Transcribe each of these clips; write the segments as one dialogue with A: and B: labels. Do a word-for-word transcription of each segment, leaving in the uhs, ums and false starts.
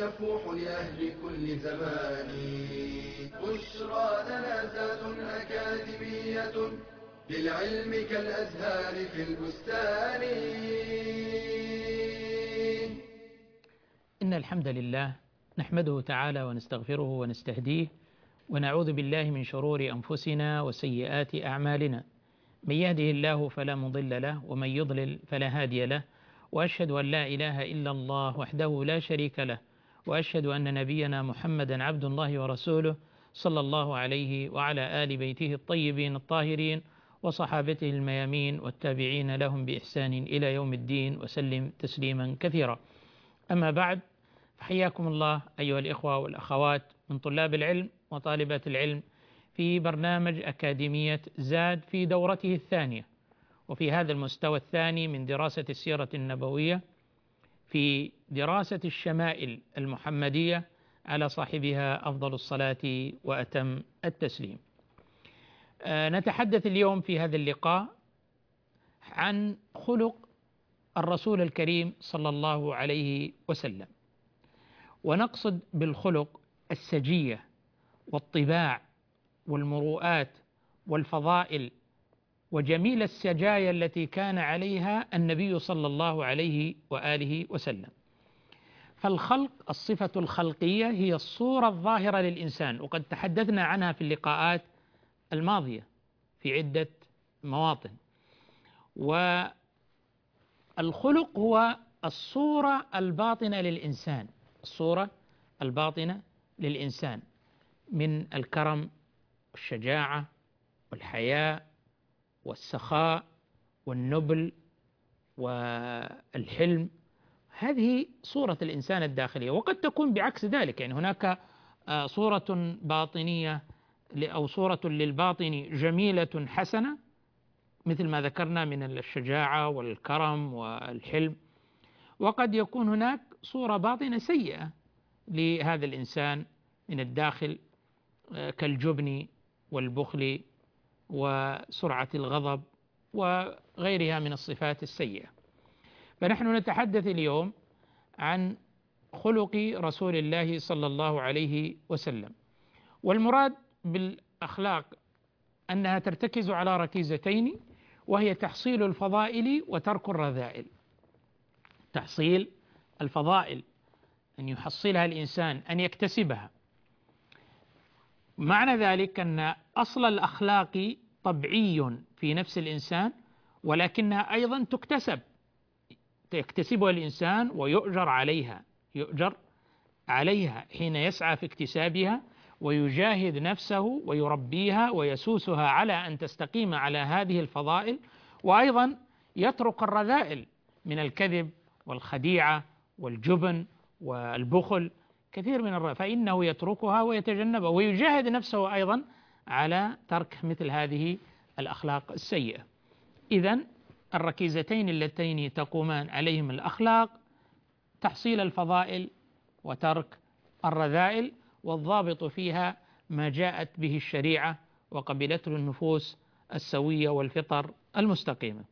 A: يفوح لأهل كل زمان. بشرى لنا زاد أكاديمية للعلم كالأزهار في البستان.
B: إن الحمد لله نحمده تعالى ونستغفره ونستهديه ونعوذ بالله من شرور أنفسنا وسيئات أعمالنا. من يهده الله فلا مضل له ومن يضلل فلا هادي له، وأشهد أن لا إله إلا الله وحده لا شريك له، وأشهد أن نبينا محمدا عبد الله ورسوله صلى الله عليه وعلى آل بيته الطيبين الطاهرين وصحابته الميامين والتابعين لهم بإحسان إلى يوم الدين وسلم تسليما كثيرا. أما بعد، فحياكم الله أيها الإخوة والأخوات من طلاب العلم وطالبات العلم في برنامج أكاديمية زاد في دورته الثانية، وفي هذا المستوى الثاني من دراسة السيرة النبوية في دراسة الشمائل المحمدية على صاحبها أفضل الصلاة وأتم التسليم. أه نتحدث اليوم في هذا اللقاء عن خلق الرسول الكريم صلى الله عليه وسلم، ونقصد بالخلق السجية والطباع والمروءات والفضائل وجميل السجايا التي كان عليها النبي صلى الله عليه وآله وسلم. فالخلق، الصفة الخلقية، هي الصورة الظاهرة للإنسان، وقد تحدثنا عنها في اللقاءات الماضية في عدة مواطن. والخلق هو الصورة الباطنة للإنسان، الصورة الباطنة للإنسان من الكرم والشجاعة والحياء والسخاء والنبل والحلم. هذه صورة الإنسان الداخلية، وقد تكون بعكس ذلك، يعني هناك صورة باطنية أو صورة للباطن جميلة حسنة مثل ما ذكرنا من الشجاعة والكرم والحلم، وقد يكون هناك صورة باطنة سيئة لهذا الإنسان من الداخل كالجبن والبخل وسرعة الغضب وغيرها من الصفات السيئة. فنحن نتحدث اليوم عن خلق رسول الله صلى الله عليه وسلم، والمراد بالأخلاق أنها ترتكز على ركيزتين، وهي تحصيل الفضائل وترك الرذائل. تحصيل الفضائل أن يحصلها الإنسان، أن يكتسبها. معنى ذلك أن أصل الأخلاق طبيعي في نفس الإنسان، ولكنها أيضا تكتسب، يكتسبها الإنسان ويؤجر عليها، يؤجر عليها حين يسعى في اكتسابها ويجاهد نفسه ويربيها ويسوسها على أن تستقيم على هذه الفضائل، وأيضا يترك الرذائل من الكذب والخديعة والجبن والبخل، كثير من الرذائل فإنه يتركها ويتجنبها ويجاهد نفسه أيضا على ترك مثل هذه الأخلاق السيئة. إذن الركيزتين اللتين تقومان عليهم الأخلاق تحصيل الفضائل وترك الرذائل، والضابط فيها ما جاءت به الشريعة وقبلته النفوس السوية والفطر المستقيمة.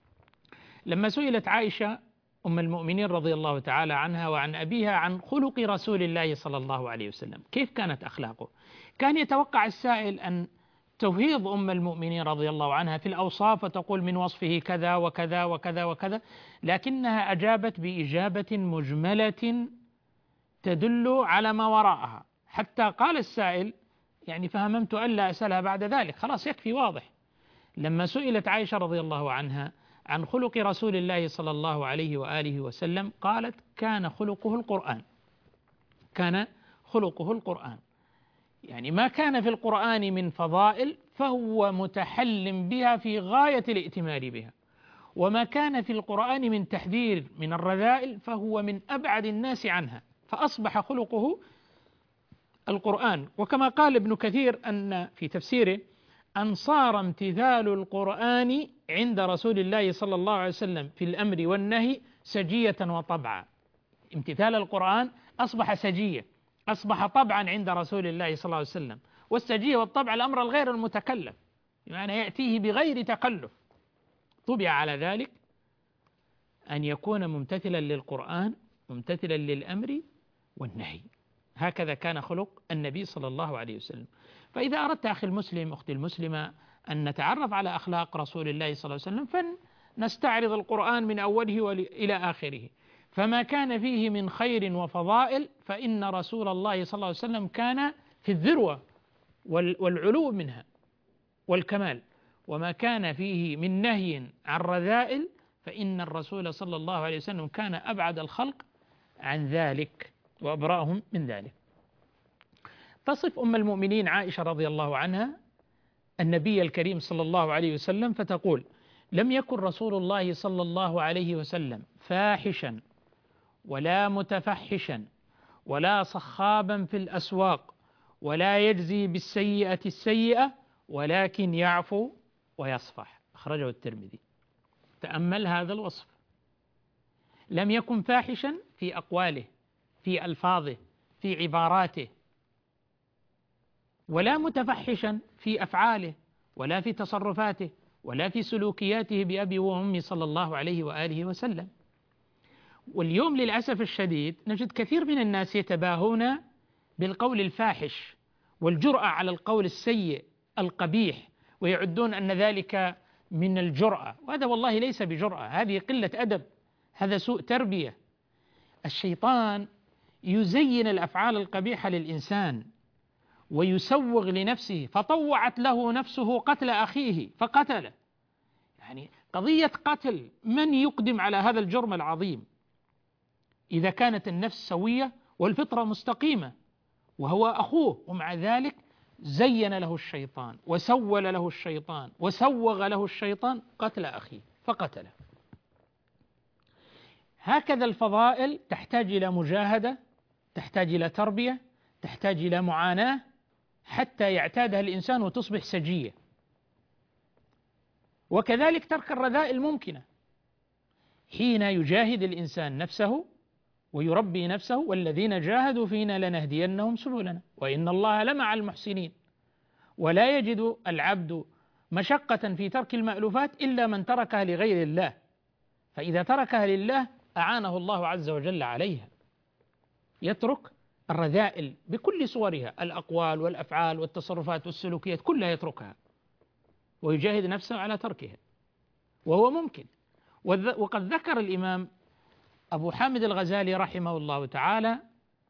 B: لما سئلت عائشة أم المؤمنين رضي الله تعالى عنها وعن أبيها عن خلق رسول الله صلى الله عليه وسلم، كيف كانت أخلاقه؟ كان يتوقع السائل أن تفيض أم المؤمنين رضي الله عنها في الأوصاف وتقول من وصفه كذا وكذا وكذا وكذا، لكنها أجابت بإجابة مجملة تدل على ما وراءها، حتى قال السائل يعني فهممت ألا أسألها بعد ذلك، خلاص يكفي واضح. لما سئلت عائشة رضي الله عنها عن خلق رسول الله صلى الله عليه وآله وسلم قالت كان خلقه القرآن، كان خلقه القرآن، يعني ما كان في القرآن من فضائل فهو متحل بها في غاية الائتمار بها، وما كان في القرآن من تحذير من الرذائل فهو من أبعد الناس عنها، فأصبح خلقه القرآن. وكما قال ابن كثير أن في تفسيره أن صار امتثال القرآن عند رسول الله صلى الله عليه وسلم في الأمر والنهي سجية وطبعا. امتثال القرآن أصبح سجية، أصبح طبعا عند رسول الله صلى الله عليه وسلم. والسجية والطبع الأمر الغير المتكلف، يعني يأتيه بغير تكلف. طبع على ذلك أن يكون ممتثلا للقرآن، ممتثلا للأمر والنهي. هكذا كان خلق النبي صلى الله عليه وسلم. فإذا أردت أخي المسلم أختي المسلمة أن نتعرف على أخلاق رسول الله صلى الله عليه وسلم فنستعرض القرآن من أوله إلى آخره، فما كان فيه من خير وفضائل فإن رسول الله صلى الله عليه وسلم كان في الذروة والعلو منها والكمال، وما كان فيه من نهي عن رذائل فإن الرسول صلى الله عليه وسلم كان أبعد الخلق عن ذلك وأبرأهم من ذلك. تصف أم المؤمنين عائشة رضي الله عنها النبي الكريم صلى الله عليه وسلم فتقول: لم يكن رسول الله صلى الله عليه وسلم فاحشا ولا متفحشا ولا صخابا في الأسواق ولا يجزي بالسيئة السيئة ولكن يعفو ويصفح. أخرجه الترمذي. تأمل هذا الوصف، لم يكن فاحشا في أقواله في ألفاظه في عباراته، ولا متفحشا في أفعاله ولا في تصرفاته ولا في سلوكياته بأبي وأمي صلى الله عليه وآله وسلم. واليوم للأسف الشديد نجد كثير من الناس يتباهون بالقول الفاحش والجرأة على القول السيء القبيح، ويعدون أن ذلك من الجرأة، وهذا والله ليس بجرأة، هذه قلة أدب، هذا سوء تربية. الشيطان يزين الأفعال القبيحة للإنسان ويسوغ لنفسه، فطوعت له نفسه قتل أخيه فقتله. يعني قضية قتل من يقدم على هذا الجرم العظيم إذا كانت النفس سوية والفطرة مستقيمة وهو أخوه، ومع ذلك زين له الشيطان وسول له الشيطان وسوغ له الشيطان قتل أخيه فقتله. هكذا الفضائل تحتاج إلى مجاهدة، تحتاج إلى تربية، تحتاج إلى معاناة حتى يعتادها الإنسان وتصبح سجية. وكذلك ترك الرذائل ممكنة حين يجاهد الإنسان نفسه ويربي نفسه: والذين جاهدوا فينا لنهدينهم سبلنا وإن الله لمع المحسنين. ولا يجد العبد مشقة في ترك المألوفات إلا من تركها لغير الله، فإذا تركها لله أعانه الله عز وجل عليها. يترك الرذائل بكل صورها، الأقوال والأفعال والتصرفات والسلوكيات كلها يتركها ويجاهد نفسه على تركها، وهو ممكن. وقد ذكر الإمام أبو حامد الغزالي رحمه الله تعالى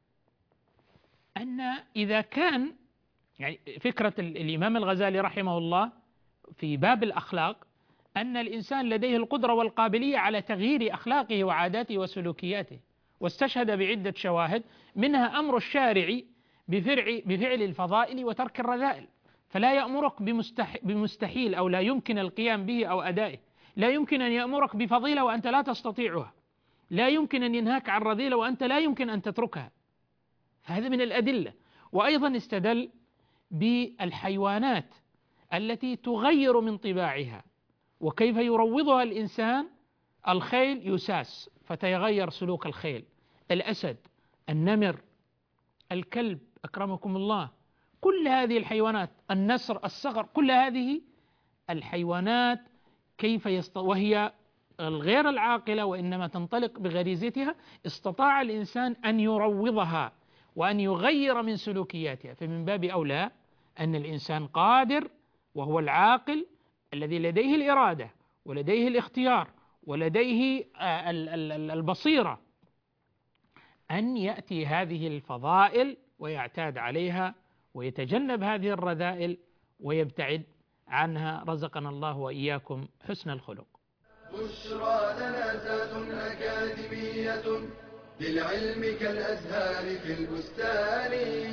B: أن إذا كان يعني فكرة الإمام الغزالي رحمه الله في باب الأخلاق أن الإنسان لديه القدرة والقابلية على تغيير أخلاقه وعاداته وسلوكياته، واستشهد بعدة شواهد منها أمر الشارع بفعل الفضائل وترك الرذائل، فلا يأمرك بمستحيل أو لا يمكن القيام به أو أدائه، لا يمكن أن يأمرك بفضيلة وأنت لا تستطيعها، لا يمكن أن ينهاك عن رذيلة وأنت لا يمكن أن تتركها. هذا من الأدلة. وأيضا استدل بالحيوانات التي تغير من طباعها وكيف يروضها الإنسان. الخيل يساس فتيغير سلوك الخيل، الأسد، النمر، الكلب أكرمكم الله، كل هذه الحيوانات، النسر، الصقر، كل هذه الحيوانات كيف يست... وهي الغير العاقلة وإنما تنطلق بغريزتها، استطاع الإنسان أن يروضها وأن يغير من سلوكياتها. فمن باب أولى أن الإنسان قادر وهو العاقل الذي لديه الإرادة ولديه الاختيار ولديه البصيرة أن يأتي هذه الفضائل ويعتاد عليها ويتجنب هذه الرذائل ويبتعد عنها. رزقنا الله وإياكم حسن الخلق.
A: بشرى لنا زاد أكاديمية للعلم كالأزهار في البستان.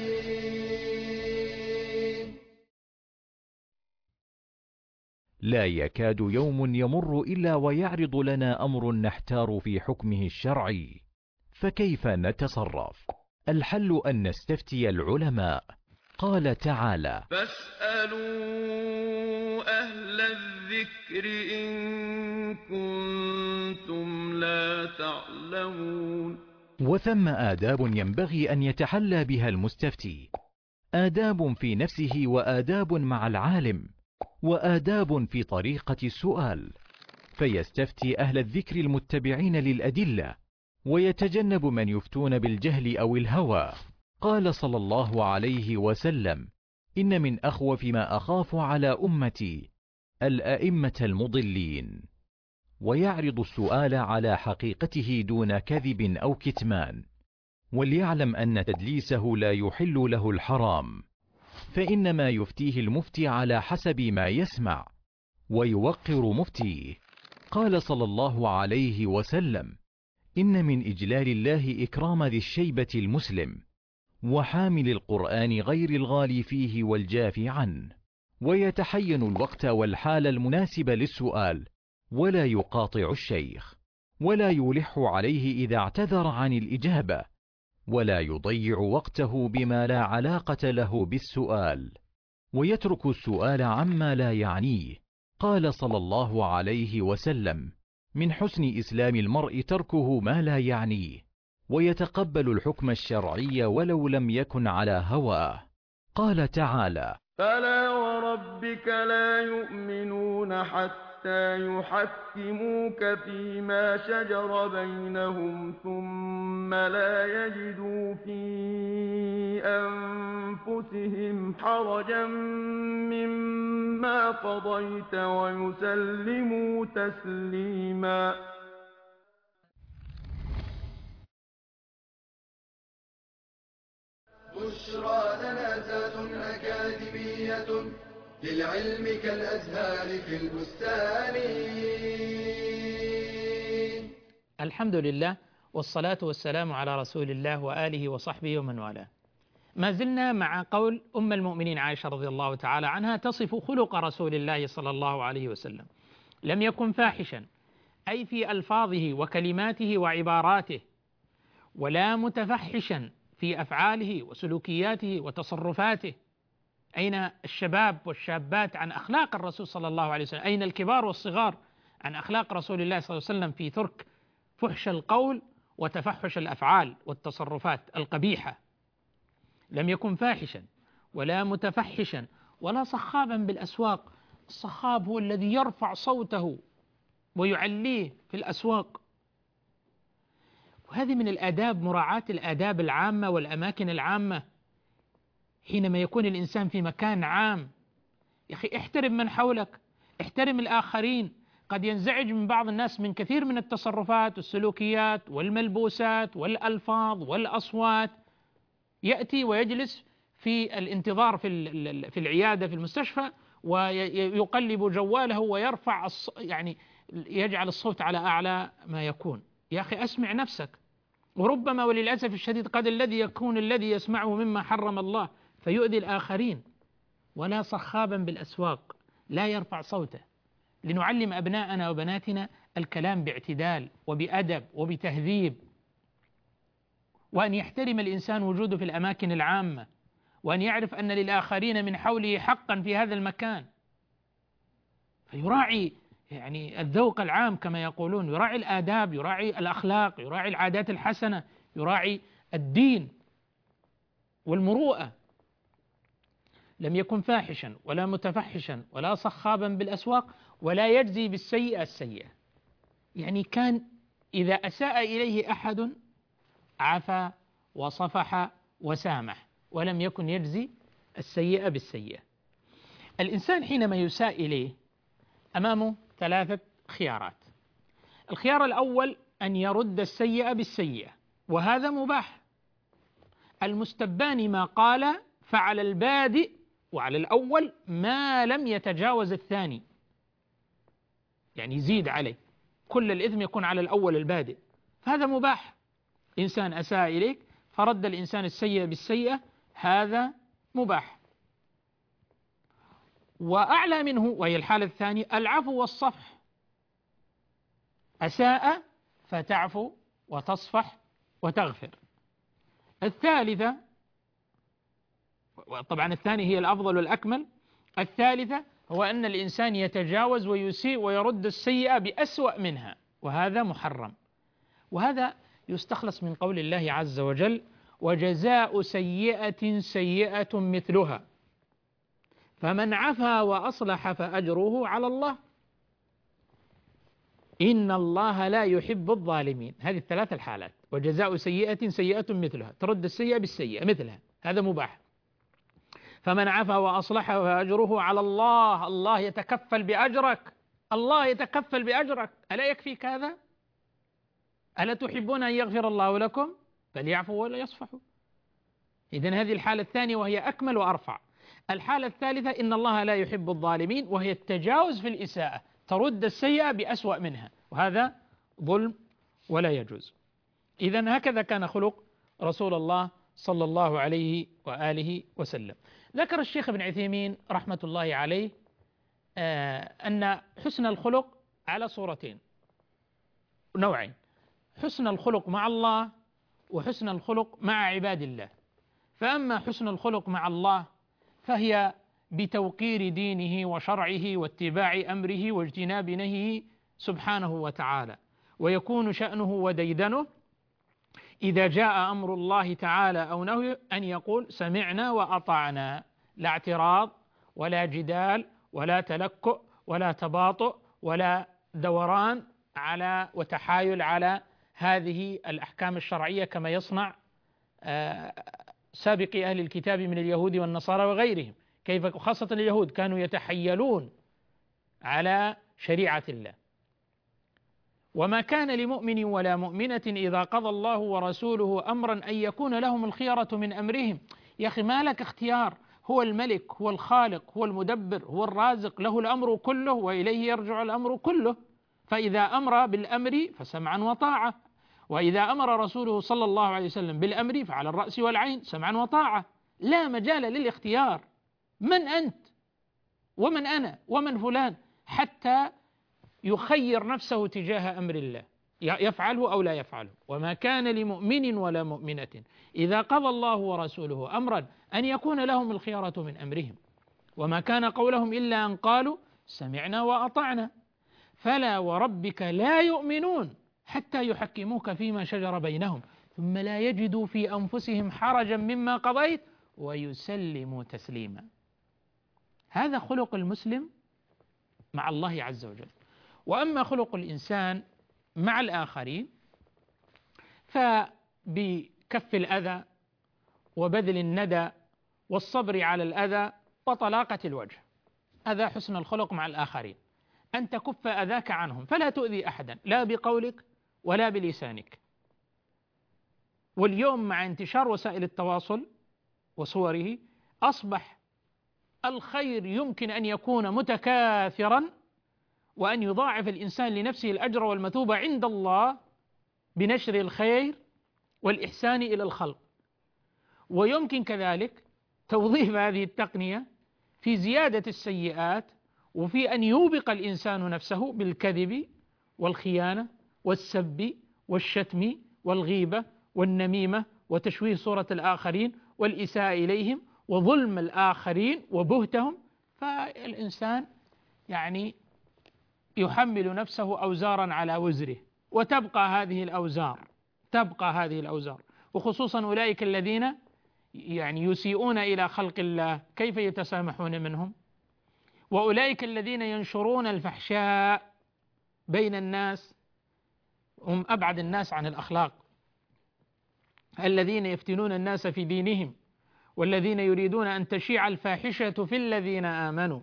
C: لا يكاد يوم يمر إلا ويعرض لنا أمر نحتار في حكمه الشرعي، فكيف نتصرف؟ الحل أن نستفتي العلماء. قال تعالى:
D: فاسألوا أهل الذكر إن كنتم لا تعلمون.
C: وثم آداب ينبغي أن يتحلى بها المستفتي، آداب في نفسه وآداب مع العالم وآداب في طريقة السؤال، فيستفتي أهل الذكر المتبعين للأدلة ويتجنب من يفتون بالجهل أو الهوى. قال صلى الله عليه وسلم: إن من أخوف ما أخاف على أمتي الأئمة المضلين. ويعرض السؤال على حقيقته دون كذب أو كتمان، وليعلم أن تدليسه لا يحل له الحرام، فإنما يفتيه المفتي على حسب ما يسمع ويوقر مفتيه. قال صلى الله عليه وسلم: إن من إجلال الله إكرام ذي الشيبة المسلم، وحامل القرآن غير الغالي فيه والجافي عنه. ويتحين الوقت والحال المناسب للسؤال، ولا يقاطع الشيخ، ولا يلح عليه إذا اعتذر عن الإجابة، ولا يضيع وقته بما لا علاقة له بالسؤال، ويترك السؤال عما لا يعنيه. قال صلى الله عليه وسلم: من حسن إسلام المرء تركه ما لا يعنيه، ويتقبل الحكم الشرعي ولو لم يكن على هواه. قال تعالى:
D: فلا وربك لا يؤمنون حتى يحكموك فيما شجر بينهم ثم لا يجدوا في أنفسهم حرجا مما قضيت ويسلموا تسليما.
A: بشرى لنا ذات أكاديمية للعلم كالأزهار في البستان.
B: الحمد لله، والصلاة والسلام على رسول الله وآله وصحبه ومن والاه. ما زلنا مع قول أم المؤمنين عائشة رضي الله تعالى عنها تصف خلق رسول الله صلى الله عليه وسلم: لم يكن فاحشا، أي في ألفاظه وكلماته وعباراته، ولا متفحشا في أفعاله وسلوكياته وتصرفاته. أين الشباب والشابات عن أخلاق الرسول صلى الله عليه وسلم؟ أين الكبار والصغار عن أخلاق رسول الله صلى الله عليه وسلم في ترك فحش القول وتفحش الأفعال والتصرفات القبيحة؟ لم يكن فاحشا ولا متفحشا ولا صخابا بالأسواق. الصخاب هو الذي يرفع صوته ويعليه في الأسواق، وهذه من الآداب، مراعاة الآداب العامة والأماكن العامة. حينما يكون الإنسان في مكان عام، يا أخي احترم من حولك، احترم الآخرين. قد ينزعج من بعض الناس من كثير من التصرفات والسلوكيات والملبوسات والألفاظ والأصوات، يأتي ويجلس في الانتظار في في العيادة في المستشفى ويقلب جواله ويرفع يعني يجعل الصوت على أعلى ما يكون. يا أخي أسمع نفسك. وربما وللأسف الشديد قد الذي يكون الذي يسمعه مما حرم الله فيؤذي الآخرين. ولا صخابا بالأسواق، لا يرفع صوته، لنعلم أبناءنا وبناتنا الكلام باعتدال وبأدب وبتهذيب، وأن يحترم الإنسان وجوده في الأماكن العامة، وأن يعرف أن للآخرين من حوله حقا في هذا المكان، فيراعي يعني الذوق العام كما يقولون، يراعي الآداب، يراعي الأخلاق، يراعي العادات الحسنة، يراعي الدين والمروءة. لم يكن فاحشا ولا متفحشا ولا صخابا بالأسواق ولا يجزي بالسيئة السيئة. يعني كان إذا أساء إليه أحد عفا وصفح وسامح، ولم يكن يجزي السيئة بالسيئة. الإنسان حينما يساء إليه أمامه ثلاثة خيارات. الخيار الأول أن يرد السيئة بالسيئة، وهذا مباح. المستبان ما قال فعل البادئ وعلى الأول ما لم يتجاوز الثاني، يعني يزيد عليه، كل الإثم يكون على الأول البادئ، فهذا مباح. إنسان أساء إليك فرد الإنسان السيئة بالسيئة، هذا مباح. وأعلى منه وهي الحالة الثانية العفو والصفح، أساء فتعفو وتصفح وتغفر. الثالثة، طبعا الثانية هي الأفضل والأكمل، الثالثة هو أن الإنسان يتجاوز ويسيء ويرد السيئة بأسوأ منها، وهذا محرم. وهذا يستخلص من قول الله عز وجل: وجزاء سيئة سيئة مثلها فمن عفا وأصلح فأجره على الله. إن الله لا يحب الظالمين. هذه الثلاث الحالات. وجزاء سيئة سيئة مثلها، ترد السيئة بالسيئة مثلها، هذا مباح. فمن عفا وأصلح فأجره على الله، الله يتكفل بأجرك، الله يتكفل بأجرك. ألا يكفيك هذا؟ ألا تحبون أن يغفر الله لكم؟ فليعفوا ولا يصفحوا. إذن هذه الحالة الثانية وهي أكمل وأرفع. الحالة الثالثة إن الله لا يحب الظالمين، وهي التجاوز في الإساءة، ترد السيئة بأسوأ منها، وهذا ظلم ولا يجوز. إذن هكذا كان خلق رسول الله صلى الله عليه وآله وسلم. ذكر الشيخ ابن عثيمين رحمة الله عليه آه أن حسن الخلق على صورتين، نوعين: حسن الخلق مع الله وحسن الخلق مع عباد الله. فأما حسن الخلق مع الله فهي بتوقير دينه وشرعه واتباع أمره واجتناب نهيه سبحانه وتعالى، ويكون شأنه وديدنه إذا جاء أمر الله تعالى أو نهيه أن يقول سمعنا وأطعنا، لا اعتراض ولا جدال ولا تلكؤ ولا تباطؤ ولا دوران على وتحايل على هذه الأحكام الشرعية كما يصنع سابقي أهل الكتاب من اليهود والنصارى وغيرهم. كيف خاصة اليهود كانوا يتحيلون على شريعة الله. وما كان لمؤمن ولا مؤمنة إذا قضى الله ورسوله أمرا أن يكون لهم الخيرة من أمرهم. يا أخي ما لك اختيار، هو الملك، هو الخالق، هو المدبر، هو الرازق، له الأمر كله وإليه يرجع الأمر كله. فإذا أمر بالأمر فسمعا وطاعة، وإذا أمر رسوله صلى الله عليه وسلم بالأمر فعلى الرأس والعين سمعا وطاعة، لا مجال للاختيار. من أنت ومن أنا ومن فلان حتى يخير نفسه تجاه أمر الله، يفعله أو لا يفعله. وما كان لمؤمن ولا مؤمنة إذا قضى الله ورسوله أمرا أن يكون لهم الخيرة من أمرهم، وما كان قولهم إلا أن قالوا سمعنا وأطعنا. فلا وربك لا يؤمنون حتى يحكموك فيما شجر بينهم ثم لا يجدوا في أنفسهم حرجا مما قضيت ويسلموا تسليما. هذا خلق المسلم مع الله عز وجل. وأما خلق الإنسان مع الآخرين فبكف الأذى وبذل الندى والصبر على الأذى وطلاقة الوجه. هذا حسن الخلق مع الآخرين، أن تكف أذاك عنهم فلا تؤذي أحدا لا بقولك ولا بلسانك. واليوم مع انتشار وسائل التواصل وصوره أصبح الخير يمكن أن يكون متكاثرا، وأن يضاعف الإنسان لنفسه الأجر والمثوبة عند الله بنشر الخير والإحسان إلى الخلق. ويمكن كذلك توظيف هذه التقنية في زيادة السيئات، وفي أن يوبق الإنسان نفسه بالكذب والخيانة والسب والشتم والغيبة والنميمة وتشويه صورة الآخرين والإساءة إليهم وظلم الآخرين وبهتهم. فالإنسان يعني يحمل نفسه أوزارا على وزره، وتبقى هذه الأوزار تبقى هذه الأوزار وخصوصا أولئك الذين يعني يسيئون إلى خلق الله، كيف يتسامحون منهم؟ وأولئك الذين ينشرون الفحشاء بين الناس هم أبعد الناس عن الأخلاق، الذين يفتنون الناس في دينهم، والذين يريدون أن تشيع الفاحشة في الذين آمنوا،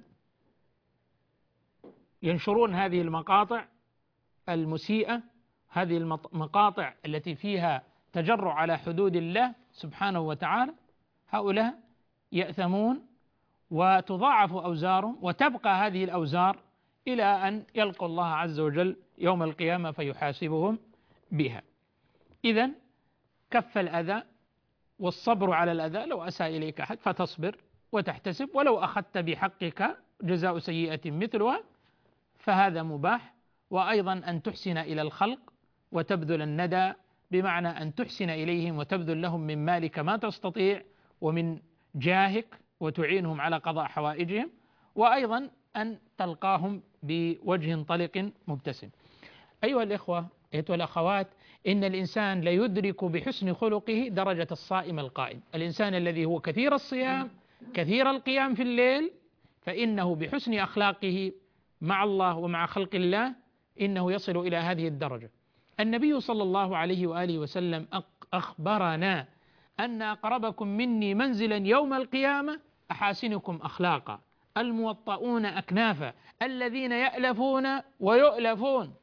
B: ينشرون هذه المقاطع المسيئة، هذه المقاطع التي فيها تجرع على حدود الله سبحانه وتعالى. هؤلاء يأثمون وتضاعف أوزارهم، وتبقى هذه الأوزار إلى أن يلقوا الله عز وجل يوم القيامة فيحاسبهم بها. إذن كف الأذى والصبر على الأذى، لو أساء إليك أحد فتصبر وتحتسب، ولو أخذت بحقك جزاء سيئة مثلها فهذا مباح. وأيضا أن تحسن إلى الخلق وتبذل الندى، بمعنى أن تحسن إليهم وتبذل لهم من مالك ما تستطيع ومن جاهك وتعينهم على قضاء حوائجهم، وأيضا أن تلقاهم بوجه طلق مبتسم. أيها الإخوة أيها الأخوات، إن الإنسان ليدرك بحسن خلقه درجة الصائم القائم. الإنسان الذي هو كثير الصيام كثير القيام في الليل، فإنه بحسن أخلاقه مع الله ومع خلق الله إنه يصل إلى هذه الدرجة. النبي صلى الله عليه وآله وسلم أخبرنا أن أقربكم مني منزلا يوم القيامة أحاسنكم أخلاقا الموطؤون أكنافا الذين يألفون ويؤلفون.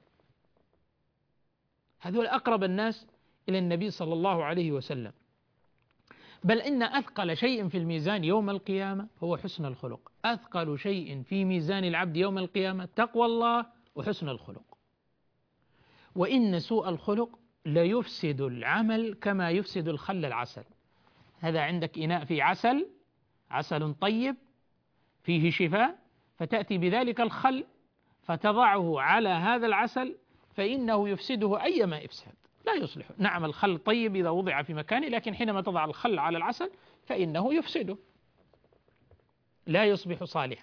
B: هذول أقرب الناس إلى النبي صلى الله عليه وسلم. بل إن أثقل شيء في الميزان يوم القيامة هو حسن الخلق. أثقل شيء في ميزان العبد يوم القيامة تقوى الله وحسن الخلق. وإن سوء الخلق لا يفسد العمل كما يفسد الخل العسل. هذا عندك إناء فيه عسل، عسل طيب فيه شفاء، فتأتي بذلك الخل فتضعه على هذا العسل فإنه يفسده أيما إفساد، لا يصلح. نعم الخل طيب إذا وضع في مكانه، لكن حينما تضع الخل على العسل فإنه يفسده، لا يصبح صالحا.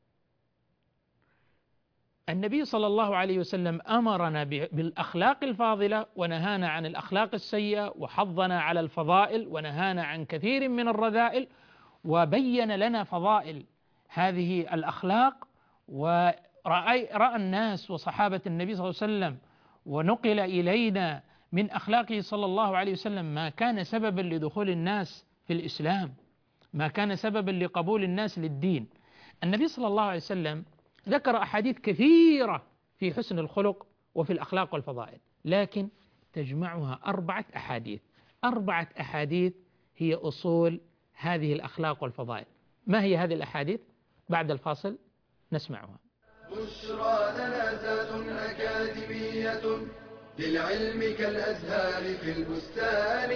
B: النبي صلى الله عليه وسلم أمرنا بالأخلاق الفاضلة ونهانا عن الأخلاق السيئة، وحضنا على الفضائل ونهانا عن كثير من الرذائل، وبين لنا فضائل هذه الأخلاق. ورأى رأى الناس وصحابة النبي صلى الله عليه وسلم ونقل إلينا من أخلاقه صلى الله عليه وسلم ما كان سببا لدخول الناس في الإسلام، ما كان سببا لقبول الناس للدين. النبي صلى الله عليه وسلم ذكر أحاديث كثيرة في حسن الخلق وفي الأخلاق والفضائل، لكن تجمعها أربعة أحاديث. أربعة أحاديث هي أصول هذه الأخلاق والفضائل. ما هي هذه الأحاديث؟ بعد الفاصل نسمعها.
A: بشرى لنا ذات أكاديمية للعلم كالأزهار في البستان.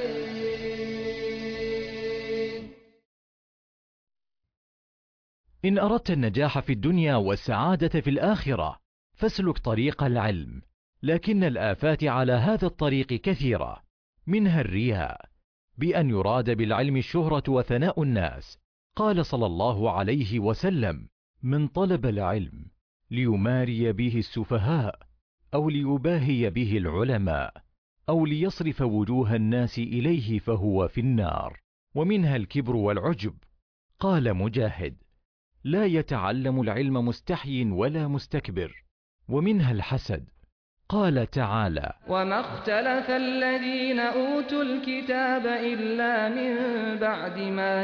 C: إن أردت النجاح في الدنيا والسعادة في الآخرة فاسلك طريق العلم، لكن الآفات على هذا الطريق كثيرة، منها الرياء، بأن يراد بالعلم الشهرة وثناء الناس. قال صلى الله عليه وسلم: من طلب العلم ليماري به السفهاء أو ليباهي به العلماء أو ليصرف وجوه الناس إليه فهو في النار. ومنها الكبر والعجب. قال مجاهد: لا يتعلم العلم مستحي ولا مستكبر. ومنها الحسد. قال تعالى:
E: وما اختلف الذين أوتوا الكتاب إلا من بعد ما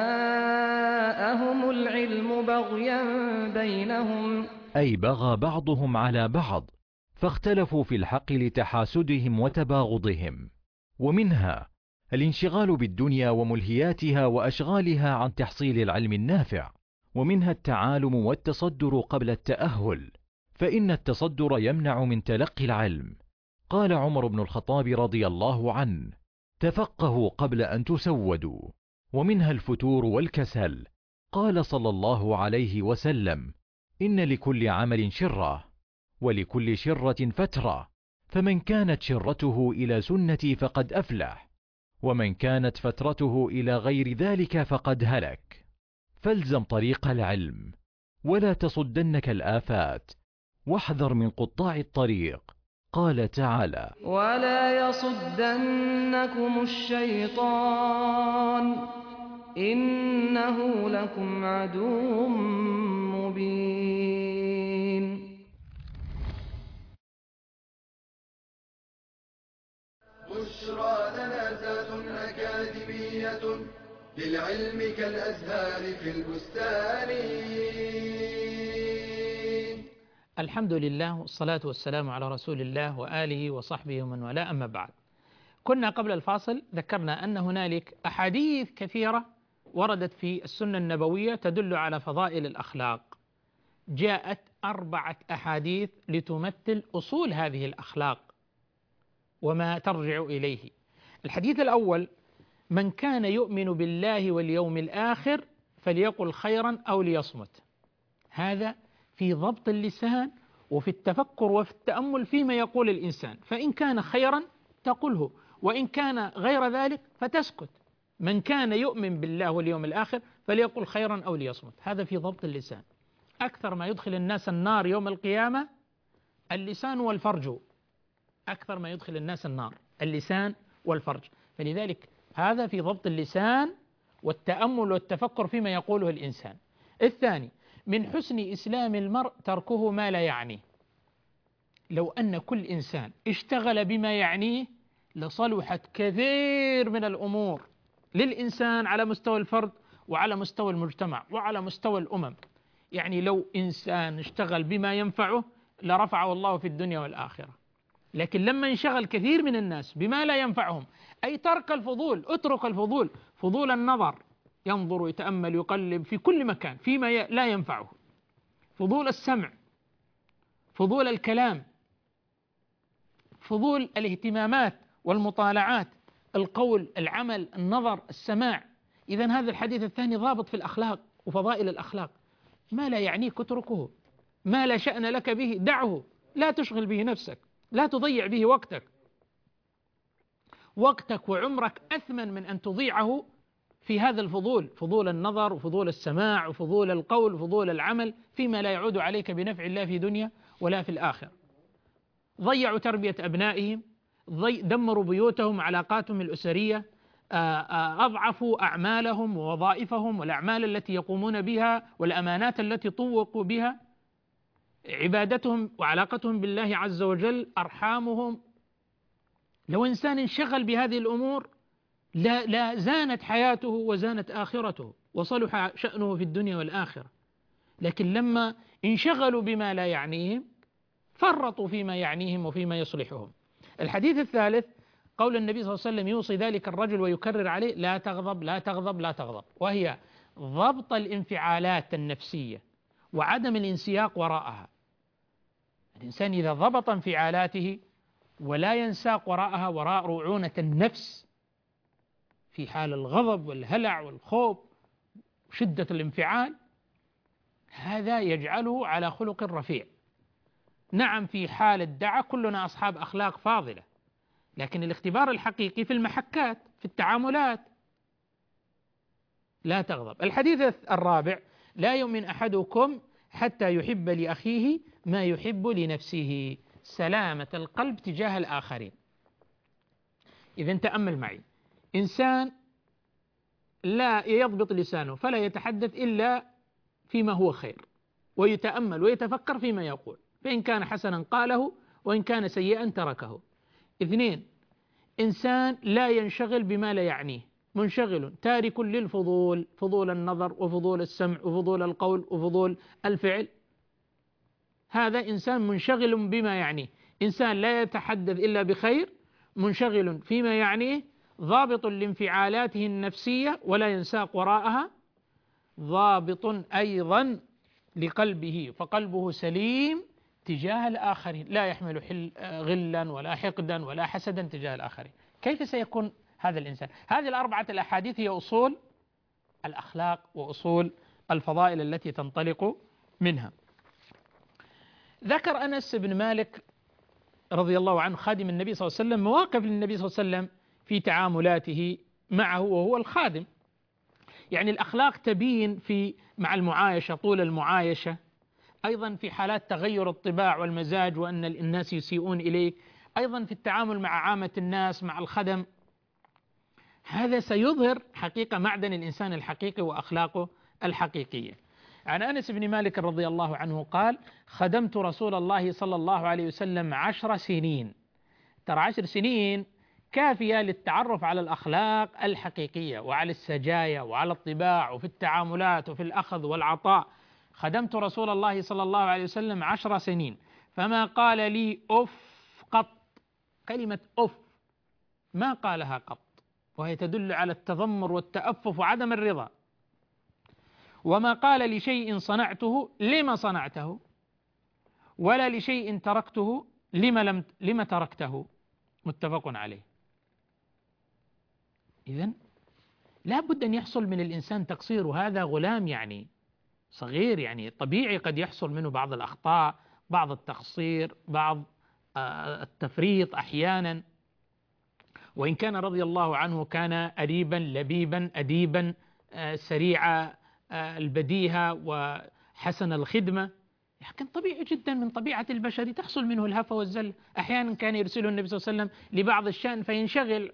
E: جاءهم العلم بغيا بينهم،
C: أي بغى بعضهم على بعض فاختلفوا في الحق لتحاسدهم وتباغضهم. ومنها الانشغال بالدنيا وملهياتها وأشغالها عن تحصيل العلم النافع. ومنها التعالم والتصدر قبل التأهل، فإن التصدر يمنع من تلقي العلم. قال عمر بن الخطاب رضي الله عنه: تفقهوا قبل أن تسودوا. ومنها الفتور والكسل. قال صلى الله عليه وسلم: إن لكل عمل شرة ولكل شرة فترة، فمن كانت شرته إلى سنتي فقد أفلح، ومن كانت فترته إلى غير ذلك فقد هلك. فالزم طريق العلم ولا تصدنك الآفات، واحذر من قطاع الطريق. قال تعالى:
E: ولا يصدنكم الشيطان إنه لكم عدو مبين.
A: بشرى لنا ذات أكاديمية للعلم كالأزهار في البستان.
B: الحمد لله والصلاة والسلام على رسول الله وآله وصحبه ومن والاه، أما بعد. كنا قبل الفاصل ذكرنا أن هنالك أحاديث كثيرة وردت في السنة النبوية تدل على فضائل الأخلاق. جاءت أربعة أحاديث لتمثل أصول هذه الأخلاق وما ترجع إليه. الحديث الأول: من كان يؤمن بالله واليوم الآخر فليقل خيرا أو ليصمت. هذا في ضبط اللسان وفي التفكر وفي التأمل فيما يقول الإنسان، فإن كان خيرا تقوله، وإن كان غير ذلك فتسكت. من كان يؤمن بالله واليوم الآخر فليقل خيرا أو ليصمت. هذا في ضبط اللسان. أكثر ما يدخل الناس النار يوم القيامة اللسان والفرج، أكثر ما يدخل الناس النار اللسان والفرج. فلذلك هذا في ضبط اللسان والتأمل والتفكر فيما يقوله الإنسان. الثاني: من حسن إسلام المرء تركه ما لا يعنيه. لو أن كل إنسان اشتغل بما يعنيه لصلحت كثير من الأمور للإنسان على مستوى الفرد وعلى مستوى المجتمع وعلى مستوى الأمم. يعني لو إنسان اشتغل بما ينفعه لرفعه الله في الدنيا والآخرة. لكن لما انشغل كثير من الناس بما لا ينفعهم، أي ترك الفضول، اترك الفضول، فضول النظر، ينظر يتأمل يقلب في كل مكان فيما لا ينفعه، فضول السمع، فضول الكلام، فضول الاهتمامات والمطالعات، القول، العمل، النظر، السماع. إذن هذا الحديث الثاني ضابط في الأخلاق وفضائل الأخلاق. ما لا يعنيك اتركه، ما لا شأن لك به دعه، لا تشغل به نفسك، لا تضيع به وقتك. وقتك وعمرك أثمن من أن تضيعه في هذا الفضول، فضول النظر وفضول السماع وفضول القول وفضول العمل فيما لا يعود عليك بنفع الله في دنيا ولا في الآخرة. ضيعوا تربية أبنائهم، دمروا بيوتهم، علاقاتهم الأسرية، أضعفوا أعمالهم ووظائفهم والأعمال التي يقومون بها والأمانات التي طوقوا بها، عبادتهم وعلاقتهم بالله عز وجل، أرحامهم. لو إنسان انشغل بهذه الأمور لا, لا زانت حياته وزانت آخرته وصلح شأنه في الدنيا والآخرة. لكن لما انشغلوا بما لا يعنيهم فرطوا فيما يعنيهم وفيما يصلحهم. الحديث الثالث قول النبي صلى الله عليه وسلم يوصي ذلك الرجل ويكرر عليه: لا تغضب لا تغضب لا تغضب، وهي ضبط الانفعالات النفسية وعدم الانسياق وراءها. الإنسان إذا ضبط انفعالاته ولا ينساق وراءها، وراء رعونة النفس في حال الغضب والهلع والخوف شدة الانفعال، هذا يجعله على خلق رفيع. نعم في حال الدعاء كلنا أصحاب أخلاق فاضلة، لكن الاختبار الحقيقي في المحكات في التعاملات. لا تغضب. الحديث الرابع: لا يؤمن أحدكم حتى يحب لأخيه ما يحب لنفسه. سلامة القلب تجاه الآخرين. إذا تأمل معي، إنسان لا يضبط لسانه فلا يتحدث إلا فيما هو خير، ويتأمل ويتفكر فيما يقول، فإن كان حسنا قاله وإن كان سيئا تركه. اثنين: إنسان لا ينشغل بما لا يعنيه، منشغل تارك للفضول، فضول النظر وفضول السمع وفضول القول وفضول الفعل. هذا إنسان منشغل بما يعنيه. إنسان لا يتحدث إلا بخير، منشغل فيما يعنيه، ضابط لانفعالاته النفسية ولا ينساق وراءها، ضابط أيضا لقلبه فقلبه سليم تجاه الآخرين، لا يحمل حل غلا ولا حقدا ولا حسدا تجاه الآخرين. كيف سيكون هذا الإنسان؟ هذه الأربعة الأحاديث هي أصول الأخلاق وأصول الفضائل التي تنطلق منها. ذكر أنس بن مالك رضي الله عنه خادم النبي صلى الله عليه وسلم مواقف للنبي صلى الله عليه وسلم في تعاملاته معه وهو الخادم. يعني الأخلاق تبين في مع المعايشة، طول المعايشة، أيضا في حالات تغير الطباع والمزاج وأن الناس يسيئون إليك، أيضا في التعامل مع عامة الناس مع الخدم. هذا سيظهر حقيقة معدن الإنسان الحقيقي وأخلاقه الحقيقية. عن أنس بن مالك رضي الله عنه قال: خدمت رسول الله صلى الله عليه وسلم عشر سنين. ترى عشر سنين كافية للتعرف على الأخلاق الحقيقية وعلى السجايا وعلى الطباع وفي التعاملات وفي الأخذ والعطاء. خدمت رسول الله صلى الله عليه وسلم عشر سنين فما قال لي أف قط. كلمة أف ما قالها قط، وهي تدل على التذمر والتأفف وعدم الرضا. وما قال لشيء صنعته لما صنعته، ولا لشيء تركته لما لم لما تركته. متفق عليه. إذن لا بد أن يحصل من الإنسان تقصير، وهذا غلام يعني صغير، يعني طبيعي قد يحصل منه بعض الأخطاء، بعض التقصير، بعض التفريط أحيانا. وإن كان رضي الله عنه كان أديبا لبيبا أديبا سريع البديهة وحسن الخدمة، لكن طبيعي جدا من طبيعة البشر تحصل منه الهفة والزل. أحيانا كان يرسله النبي صلى الله عليه وسلم لبعض الشأن فينشغل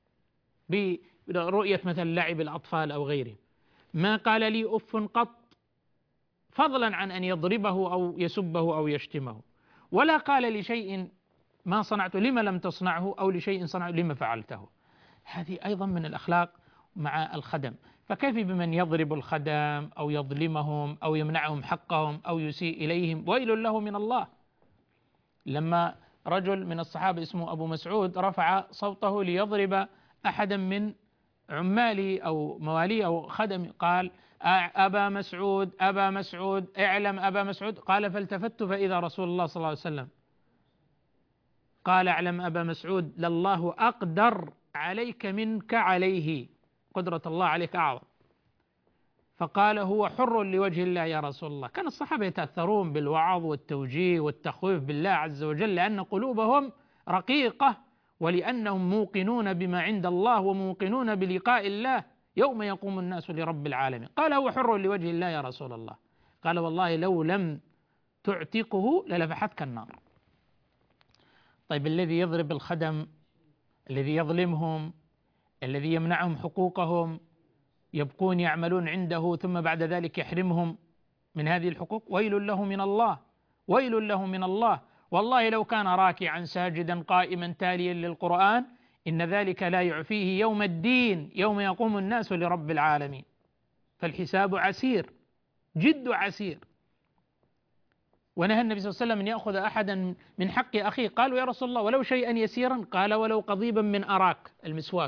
B: برؤية مثل لعب الأطفال أو غيره. ما قال لي أف قط، فضلا عن أن يضربه أو يسبه أو يشتمه. ولا قال لشيء ما صنعته لما لم تصنعه، أو لشيء صنعه لما فعلته. هذه أيضا من الأخلاق مع الخدم. فكيف بمن يضرب الخدم أو يظلمهم أو يمنعهم حقهم أو يسيء إليهم؟ ويل له من الله. لما رجل من الصحابة اسمه أبو مسعود رفع صوته ليضرب أحدا من عمالي أو موالي أو خدم، قال: أبا مسعود أبا مسعود اعلم أبا مسعود. قال: فالتفت فإذا رسول الله صلى الله عليه وسلم قال: اعلم أبا مسعود لله أقدر عليك منك عليه، قدرة الله عليك أعظم. فقال: هو حر لوجه الله يا رسول الله. كان الصحابة يتأثرون بالوعظ والتوجيه والتخويف بالله عز وجل، لأن قلوبهم رقيقة، ولأنهم موقنون بما عند الله وموقنون بلقاء الله يوم يقوم الناس لرب العالمين. قال: هو حر لوجه الله يا رسول الله. قال: والله لو لم تعتقه للفحتك النار. طيب، الذي يضرب الخدم، الذي يظلمهم، الذي يمنعهم حقوقهم، يبقون يعملون عنده ثم بعد ذلك يحرمهم من هذه الحقوق، ويل له من الله، ويل له من الله. والله لو كان راكعا ساجدا قائما تاليا للقرآن إن ذلك لا يعفيه يوم الدين، يوم يقوم الناس لرب العالمين. فالحساب عسير، جد عسير. ونهى النبي صلى الله عليه وسلم أن يأخذ أحدا من حق أخيه. قالوا: يا رسول الله ولو شيئا يسيرا؟ قال: ولو قضيبا من أراك، المسواك.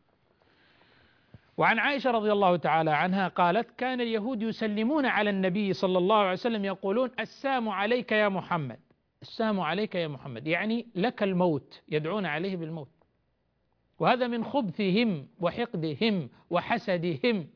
B: وعن عائشة رضي الله تعالى عنها قالت: كان اليهود يسلمون على النبي صلى الله عليه وسلم يقولون: السام عليك يا محمد، السام عليك يا محمد، يعني لك الموت، يدعون عليه بالموت. وهذا من خبثهم وحقدهم وحسدهم.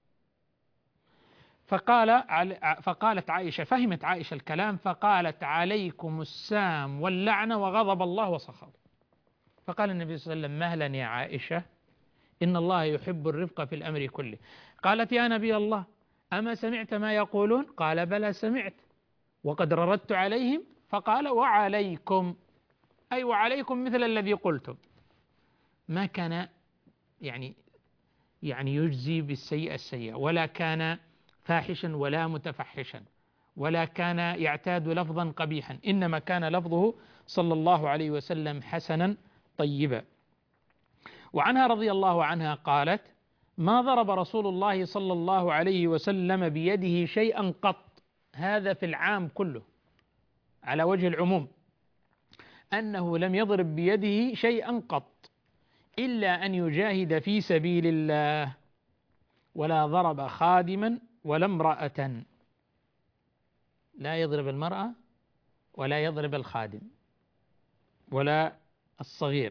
B: فقال فقالت عائشة، فهمت عائشة الكلام، فقالت: عليكم السام واللعنة وغضب الله وسخط. فقال النبي صلى الله عليه وسلم: مهلا يا عائشة، إن الله يحب الرفق في الأمر كله. قالت: يا نبي الله، أما سمعت ما يقولون؟ قال: بلى سمعت، وقد رددت عليهم. فقال: وعليكم، أي وعليكم مثل الذي قلتم. ما كان يعني يعني يجزي بالسيئة السيئة، ولا كان فاحشا ولا متفحشا، ولا كان يعتاد لفظا قبيحا، إنما كان لفظه صلى الله عليه وسلم حسنا طيبا. وعنها رضي الله عنها قالت: ما ضرب رسول الله صلى الله عليه وسلم بيده شيئا قط. هذا في العام كله على وجه العموم، أنه لم يضرب بيده شيئا قط إلا أن يجاهد في سبيل الله، ولا ضرب خادما ولا امرأة. لا يضرب المرأة ولا يضرب الخادم ولا الصغير.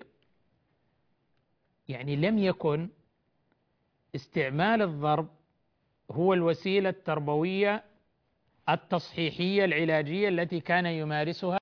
B: يعني لم يكن استعمال الضرب هو الوسيلة التربوية التصحيحية العلاجية التي كان يمارسها